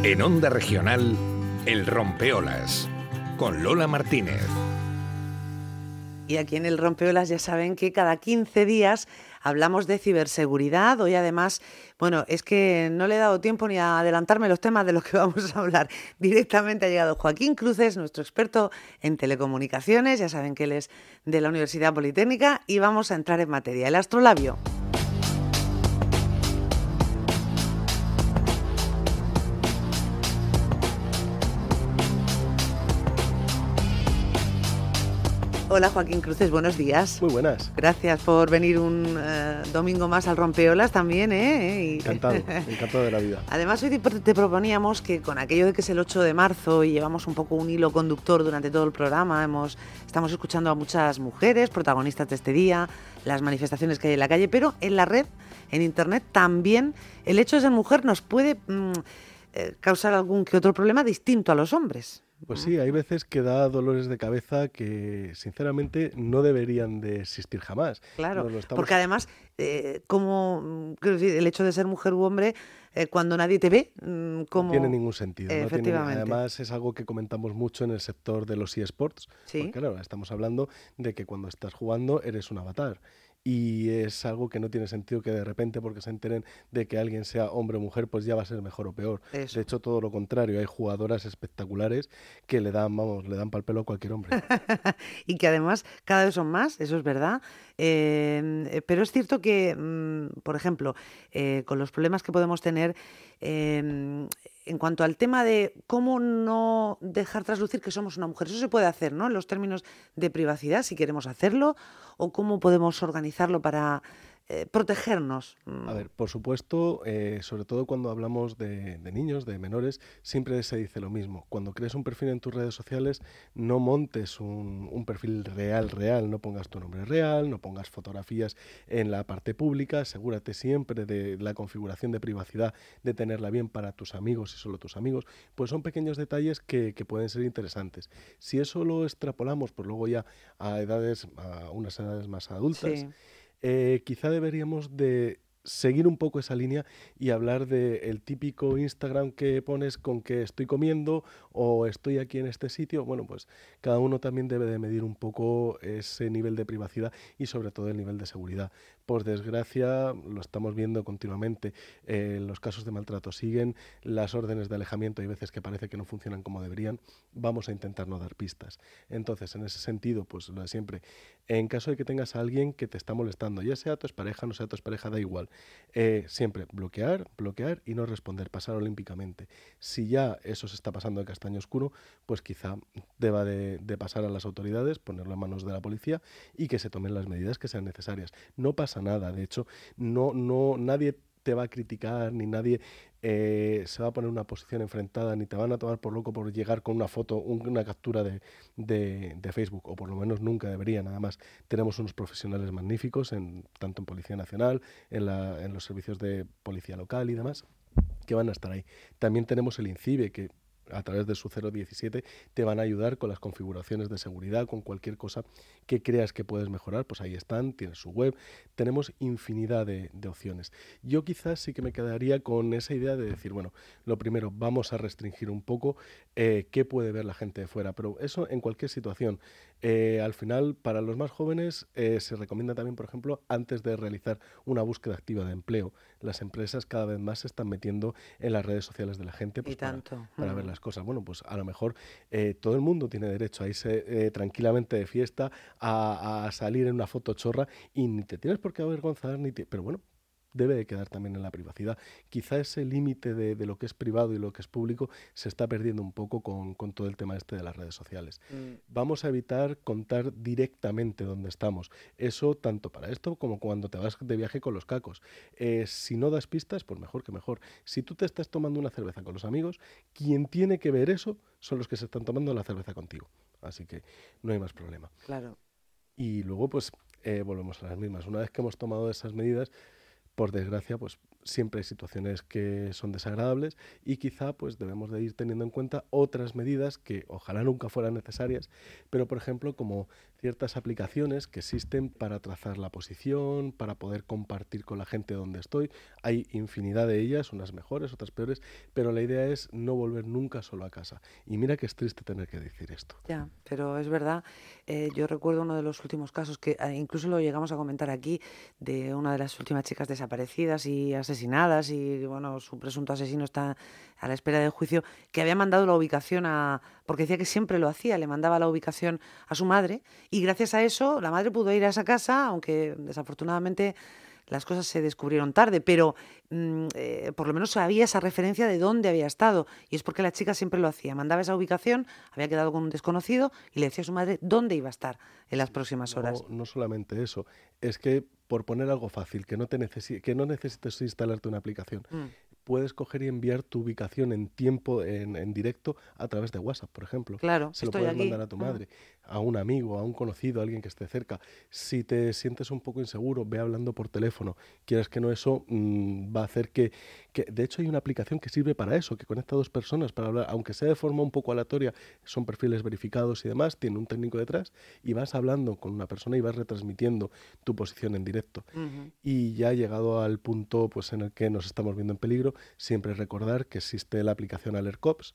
En Onda Regional, El Rompeolas, con Lola Martínez. Y aquí en El Rompeolas ya saben que cada 15 días hablamos de ciberseguridad. Hoy además, bueno, es que no le he dado tiempo ni a adelantarme los temas de los que vamos a hablar. Directamente ha llegado Joaquín Cruces, nuestro experto en telecomunicaciones. Ya saben que él es de la Universidad Politécnica y vamos a entrar en materia. El astrolabio. Hola Joaquín Cruces, buenos días. Muy buenas. Gracias por venir un domingo más al Rompeolas también, ¿eh? Encantado de la vida. Además hoy te proponíamos que con aquello de que es el 8 de marzo y llevamos un poco un hilo conductor durante todo el programa, estamos escuchando a muchas mujeres protagonistas de este día, las manifestaciones que hay en la calle, pero en la red, en internet también el hecho de ser mujer nos puede causar algún que otro problema distinto a los hombres. Pues sí, hay veces que da dolores de cabeza que sinceramente no deberían de existir jamás. Claro, porque además, quiero decir, el hecho de ser mujer u hombre, cuando nadie te ve, como... No tiene ningún sentido. Efectivamente. Además es algo que comentamos mucho en el sector de los eSports, ¿Sí? Porque claro, estamos hablando de que cuando estás jugando eres un avatar. Y es algo que no tiene sentido que de repente, porque se enteren de que alguien sea hombre o mujer, pues ya va a ser mejor o peor. Eso. De hecho, todo lo contrario, hay jugadoras espectaculares que le dan pa'l pelo a cualquier hombre. Y que además cada vez son más, eso es verdad. Pero es cierto que, por ejemplo, con los problemas que podemos tener en cuanto al tema de cómo no dejar traslucir que somos una mujer, eso se puede hacer, ¿no? En los términos de privacidad, si queremos hacerlo, o cómo podemos organizarlo para protegernos. A ver, por supuesto, sobre todo cuando hablamos de niños, de menores, siempre se dice lo mismo. Cuando crees un perfil en tus redes sociales, no montes un perfil real, no pongas tu nombre real, no pongas fotografías en la parte pública, asegúrate siempre de la configuración de privacidad, de tenerla bien para tus amigos y solo tus amigos. Pues son pequeños detalles que pueden ser interesantes. Si eso lo extrapolamos, pues luego ya a unas edades más adultas, Sí. Quizá deberíamos de seguir un poco esa línea y hablar del típico Instagram que pones con que estoy comiendo o estoy aquí en este sitio. Bueno, pues cada uno también debe de medir un poco ese nivel de privacidad y sobre todo el nivel de seguridad. Por desgracia, lo estamos viendo continuamente. Los casos de maltrato siguen, las órdenes de alejamiento hay veces que parece que no funcionan como deberían. Vamos a intentar no dar pistas. Entonces, en ese sentido, pues lo de siempre. En caso de que tengas a alguien que te está molestando, ya sea tu expareja, no sea tu expareja, da igual. Siempre bloquear y no responder, pasar olímpicamente. Si ya eso se está pasando de castaño oscuro, pues quizá deba de pasar a las autoridades, ponerlo en manos de la policía y que se tomen las medidas que sean necesarias. No pasa nada, de hecho, nadie te va a criticar, ni nadie se va a poner en una posición enfrentada, ni te van a tomar por loco por llegar con una foto, una captura de Facebook, o por lo menos nunca debería. Nada más tenemos unos profesionales magníficos, tanto en Policía Nacional, en los servicios de policía local y demás, que van a estar ahí. También tenemos el INCIBE, que a través de su 017 te van a ayudar con las configuraciones de seguridad, con cualquier cosa que creas que puedes mejorar, pues ahí están, tienes su web, tenemos infinidad de opciones. Yo quizás sí que me quedaría con esa idea de decir, bueno, lo primero, vamos a restringir un poco qué puede ver la gente de fuera, pero eso en cualquier situación. Al final, para los más jóvenes se recomienda también, por ejemplo, antes de realizar una búsqueda activa de empleo, las empresas cada vez más se están metiendo en las redes sociales de la gente, pues, para ver las cosas. Bueno, pues a lo mejor todo el mundo tiene derecho a irse tranquilamente de fiesta, a salir en una foto chorra y ni te tienes por qué avergonzar, pero bueno, debe de quedar también en la privacidad. Quizá ese límite de lo que es privado y lo que es público se está perdiendo un poco con todo el tema de las redes sociales. Vamos a evitar contar directamente dónde estamos. Eso tanto para esto como cuando te vas de viaje con los cacos. Si no das pistas, pues mejor que mejor. Si tú te estás tomando una cerveza con los amigos, quien tiene que ver eso son los que se están tomando la cerveza contigo. Así que no hay más problema. Claro. Y luego pues volvemos a las mismas. Una vez que hemos tomado esas medidas, por desgracia, pues siempre hay situaciones que son desagradables y quizá pues debemos de ir teniendo en cuenta otras medidas que ojalá nunca fueran necesarias, pero por ejemplo como ciertas aplicaciones que existen para trazar la posición, para poder compartir con la gente donde estoy. Hay infinidad de ellas, unas mejores, otras peores, pero la idea es no volver nunca solo a casa. Y mira que es triste tener que decir esto. Ya, pero es verdad. Yo recuerdo uno de los últimos casos que incluso lo llegamos a comentar aquí, de una de las últimas chicas desaparecidas y asesinadas, y bueno, su presunto asesino está a la espera del juicio, que había mandado la ubicación porque decía que siempre lo hacía, le mandaba la ubicación a su madre, y gracias a eso la madre pudo ir a esa casa, aunque desafortunadamente las cosas se descubrieron tarde, pero por lo menos había esa referencia de dónde había estado, y es porque la chica siempre lo hacía, mandaba esa ubicación, había quedado con un desconocido y le decía a su madre dónde iba a estar en las próximas horas. No solamente eso, es que por poner algo fácil, que no necesites instalarte una aplicación, Mm, puedes coger y enviar tu ubicación en tiempo, en directo, a través de WhatsApp, por ejemplo. claro, Se lo estoy puedes aquí. mandar a tu madre, a un amigo, a un conocido, a alguien que esté cerca. Si te sientes un poco inseguro, ve hablando por teléfono. Quieras que no, eso va a hacer de hecho hay una aplicación que sirve para eso, que conecta a dos personas para hablar, aunque sea de forma un poco aleatoria, son perfiles verificados y demás, tiene un técnico detrás, y vas hablando con una persona y vas retransmitiendo tu posición en directo. Ujú. Y ya llegado al punto pues, en el que nos estamos viendo en peligro, siempre recordar que existe la aplicación Alert Cops,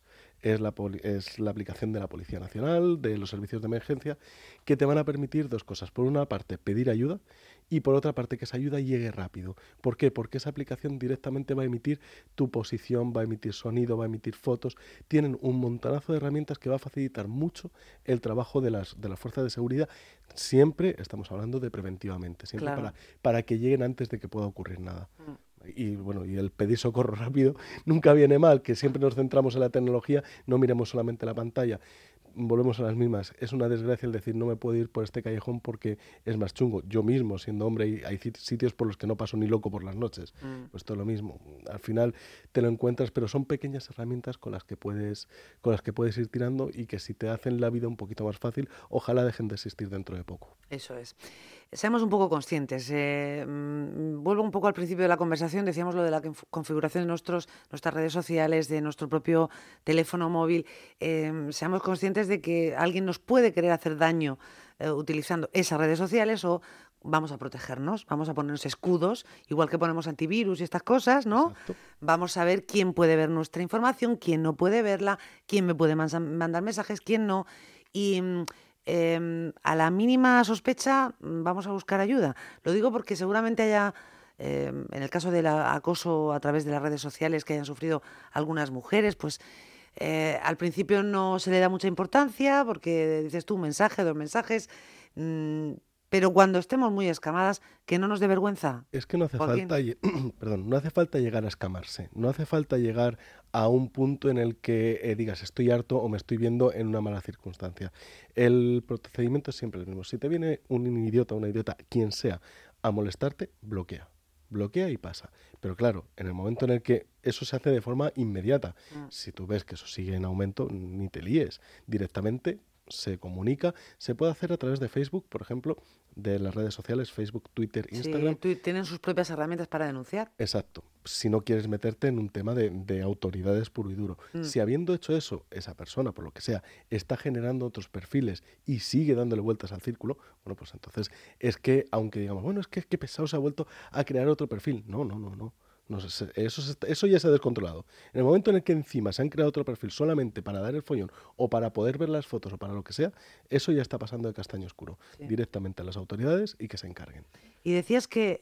es la aplicación de la Policía Nacional, de los servicios de emergencia, que te van a permitir dos cosas. Por una parte, pedir ayuda, y por otra parte, que esa ayuda llegue rápido. ¿Por qué? Porque esa aplicación directamente va a emitir tu posición, va a emitir sonido, va a emitir fotos. Tienen un montonazo de herramientas que va a facilitar mucho el trabajo de las fuerzas de seguridad. Siempre estamos hablando de preventivamente, siempre Claro. para que lleguen antes de que pueda ocurrir nada. Mm. Y bueno, y el pedir socorro rápido nunca viene mal, que siempre nos centramos en la tecnología, no miremos solamente la pantalla. Volvemos a las mismas. Es una desgracia el decir no me puedo ir por este callejón porque es más chungo. Yo mismo, siendo hombre, hay sitios por los que no paso ni loco por las noches. Mm. Pues todo lo mismo. Al final te lo encuentras, pero son pequeñas herramientas con las que puedes ir tirando y que si te hacen la vida un poquito más fácil, ojalá dejen de existir dentro de poco. Eso es. Seamos un poco conscientes. Vuelvo un poco al principio de la conversación. Decíamos lo de la configuración de nuestras redes sociales, de nuestro propio teléfono móvil. Seamos conscientes de que alguien nos puede querer hacer daño utilizando esas redes sociales, o vamos a protegernos, vamos a ponernos escudos, igual que ponemos antivirus y estas cosas, ¿no? Exacto. Vamos a ver quién puede ver nuestra información, quién no puede verla, quién me puede mandar mensajes, quién no. Y a la mínima sospecha vamos a buscar ayuda. Lo digo porque seguramente haya, en el caso del acoso a través de las redes sociales que hayan sufrido algunas mujeres, pues al principio no se le da mucha importancia porque dices tú un mensaje, dos mensajes, mm, pero cuando estemos muy escamadas, que no nos dé vergüenza, Es que no hace Joaquín. falta, perdón, no hace falta llegar a escamarse, no hace falta llegar a un punto en el que digas estoy harto o me estoy viendo en una mala circunstancia. El procedimiento es siempre el mismo. Si te viene un idiota, una idiota, quien sea, a molestarte, bloquea. Bloquea y pasa. Pero claro, en el momento en el que eso se hace de forma inmediata, Mm. si tú ves que eso sigue en aumento, ni te líes. Directamente se comunica, se puede hacer a través de Facebook, por ejemplo, de las redes sociales, Facebook, Twitter, Sí, Instagram. tienen sus propias herramientas para denunciar. Exacto. Si no quieres meterte en un tema de autoridades puro y duro. Mm. Si habiendo hecho eso, esa persona, por lo que sea, está generando otros perfiles y sigue dándole vueltas al círculo, bueno, pues entonces es que, aunque digamos, bueno, es que qué pesado se ha vuelto a crear otro perfil. No, no, no, no. No sé, eso ya se ha descontrolado. En el momento en el que encima se han creado otro perfil solamente para dar el follón o para poder ver las fotos o para lo que sea, eso ya está pasando de castaño oscuro. Sí. Directamente a las autoridades y que se encarguen. Y decías que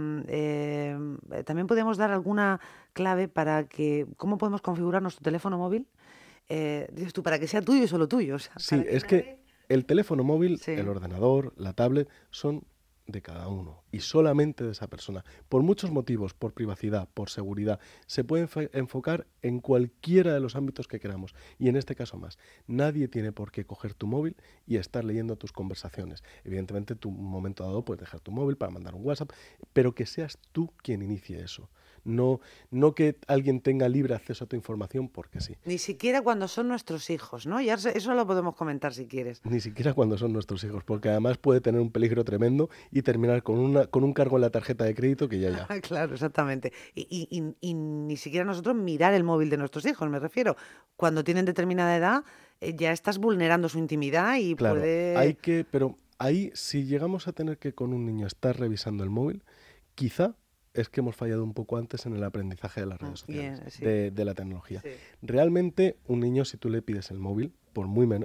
también podemos dar alguna clave para cómo podemos configurar nuestro teléfono móvil. Dices tú, para que sea tuyo y solo tuyo. O sea, Sí, para que es nadie- que el teléfono móvil, Sí. el ordenador, la tablet, son de cada uno y solamente de esa persona. Por muchos motivos, por privacidad, por seguridad, se puede enfocar en cualquiera de los ámbitos que queramos. Y en este caso más. Nadie tiene por qué coger tu móvil y estar leyendo tus conversaciones. Evidentemente, tú en un momento dado puedes dejar tu móvil para mandar un WhatsApp, pero que seas tú quien inicie eso. No, no que alguien tenga libre acceso a tu información porque sí. Ni siquiera cuando son nuestros hijos, ¿no? Ya eso lo podemos comentar si quieres. Ni siquiera cuando son nuestros hijos, porque además puede tener un peligro tremendo y terminar con un cargo en la tarjeta de crédito que ya. Claro, exactamente. Y ni siquiera nosotros mirar el móvil de nuestros hijos, me refiero. Cuando tienen determinada edad, ya estás vulnerando su intimidad y claro, puede... pero ahí, si llegamos a tener que con un niño estar revisando el móvil, quizá es que hemos fallado un poco antes en el aprendizaje de las redes sociales, sí. de la tecnología. Sí. Realmente, un niño, si tú le pides el móvil, por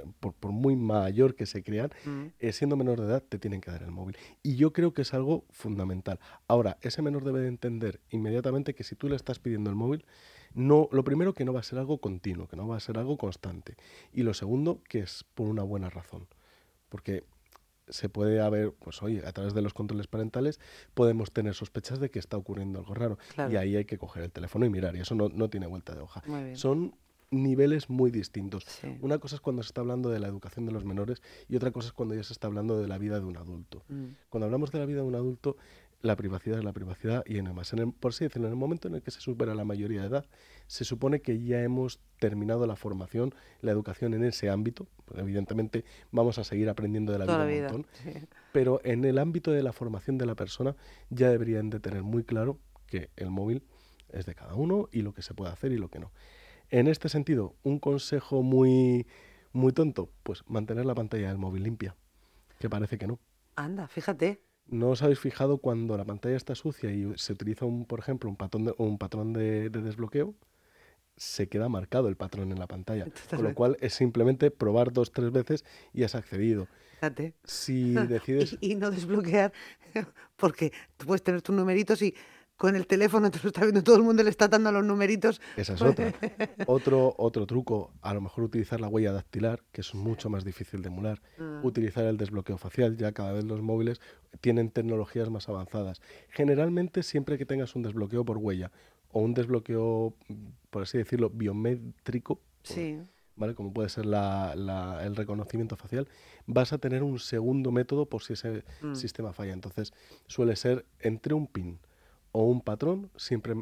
muy mayor que se crean, siendo menor de edad, te tienen que dar el móvil. Y yo creo que es algo fundamental. Ahora, ese menor debe de entender inmediatamente que si tú le estás pidiendo el móvil, no, lo primero, que no va a ser algo continuo, que no va a ser algo constante. Y lo segundo, que es por una buena razón. Porque se puede haber, pues oye, a través de los controles parentales podemos tener sospechas de que está ocurriendo algo raro. Claro. Y ahí hay que coger el teléfono y mirar. Y eso no tiene vuelta de hoja. Muy bien. Son niveles muy distintos. Sí. Una cosa es cuando se está hablando de la educación de los menores y otra cosa es cuando ya se está hablando de la vida de un adulto. Cuando hablamos de la vida de un adulto, la privacidad es la privacidad y además, por así decirlo, en el momento en el que se supera la mayoría de edad, se supone que ya hemos terminado la formación, la educación en ese ámbito. Pues evidentemente vamos a seguir aprendiendo de la vida un montón, sí. Pero en el ámbito de la formación de la persona ya deberían de tener muy claro que el móvil es de cada uno y lo que se puede hacer y lo que no. En este sentido, un consejo muy, muy tonto, pues mantener la pantalla del móvil limpia, que parece que no. Anda, fíjate. ¿No os habéis fijado cuando la pantalla está sucia y se utiliza, por ejemplo, un patrón de desbloqueo? Se queda marcado el patrón en la pantalla, con lo cual es simplemente probar 2-3 veces y has accedido. Fíjate. Si decides... y no desbloquear, porque tú puedes tener tus numeritos y con el teléfono te lo está viendo todo el mundo, le está dando los numeritos. Esa es otra. Otro truco, a lo mejor utilizar la huella dactilar, que es mucho más difícil de emular. Utilizar el desbloqueo facial, ya cada vez los móviles tienen tecnologías más avanzadas. Generalmente, siempre que tengas un desbloqueo por huella o un desbloqueo, por así decirlo, biométrico, sí. ¿vale? Como puede ser el reconocimiento facial, vas a tener un segundo método por si ese sistema falla. Entonces, suele ser entre un PIN o un patrón, siempre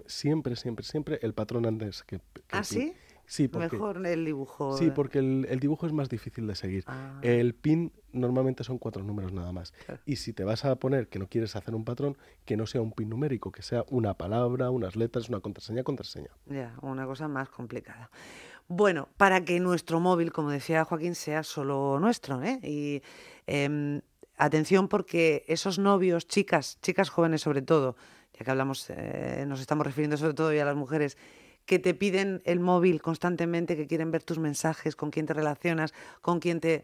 el patrón antes que ¿Ah, el PIN. sí? Sí, porque, mejor el dibujo. Sí, porque el dibujo es más difícil de seguir. El PIN normalmente son 4 números nada más. Claro. Y si te vas a poner que no quieres hacer un patrón, que no sea un PIN numérico, que sea una palabra, unas letras, una contraseña. Ya, una cosa más complicada. Bueno, para que nuestro móvil, como decía Joaquín, sea solo nuestro, ¿eh? Y atención, porque esos novios, chicas jóvenes sobre todo, ya que hablamos, nos estamos refiriendo sobre todo ya a las mujeres, que te piden el móvil constantemente, que quieren ver tus mensajes, con quién te relacionas, con quién te...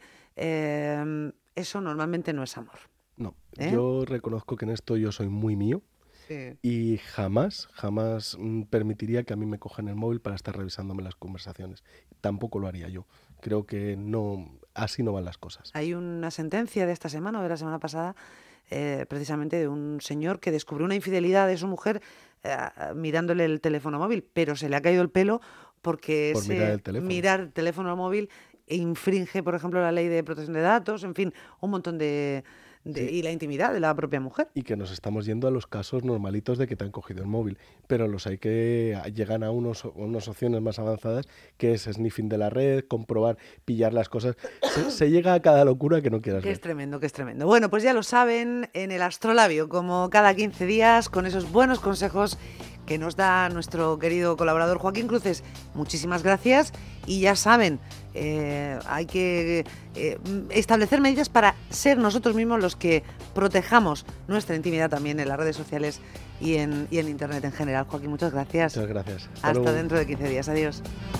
eso normalmente no es amor. No, yo reconozco que en esto yo soy muy mío. Sí. Y jamás permitiría que a mí me cojan el móvil para estar revisándome las conversaciones. Tampoco lo haría yo. Creo que no, así no van las cosas. Hay una sentencia de esta semana o de la semana pasada, precisamente de un señor que descubrió una infidelidad de su mujer mirándole el teléfono móvil, pero se le ha caído el pelo porque mirar el teléfono móvil infringe, por ejemplo, la ley de protección de datos, en fin, un montón de sí. Y la intimidad de la propia mujer. Y que nos estamos yendo a los casos normalitos de que te han cogido el móvil, pero los hay que llegan a unas opciones más avanzadas, que es sniffing de la red, comprobar, pillar las cosas. Se llega a cada locura que no quieras ver. Es tremendo, que es tremendo. Bueno, pues ya lo saben, en el Astrolabio, como cada 15 días, con esos buenos consejos que nos da nuestro querido colaborador Joaquín Cruces. Muchísimas gracias y ya saben, hay que establecer medidas para ser nosotros mismos los que protejamos nuestra intimidad también en las redes sociales y en Internet en general. Joaquín, muchas gracias. Muchas gracias. Hasta dentro de 15 días. Adiós.